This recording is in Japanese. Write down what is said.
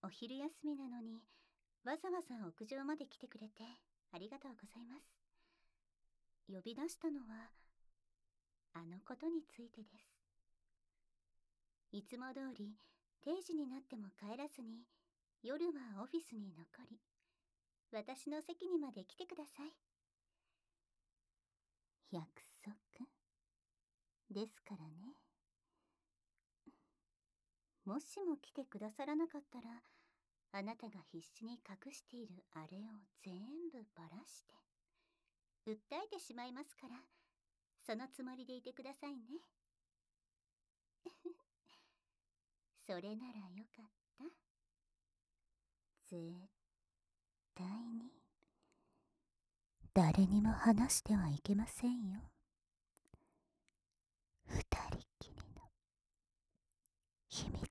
お昼休みなのにわざわざ屋上まで来てくれてありがとうございます。呼び出したのはあのことについてです。いつも通り定時になっても帰らずに夜はオフィスに残り、私の席にまで来てください。約束ですからね。もしも来てくださらなかったら、あなたが必死に隠しているあれを全部ばらして訴えてしまいますから、そのつもりでいてくださいね。それならよかった。絶対に誰にも話してはいけませんよ。二人きりの秘密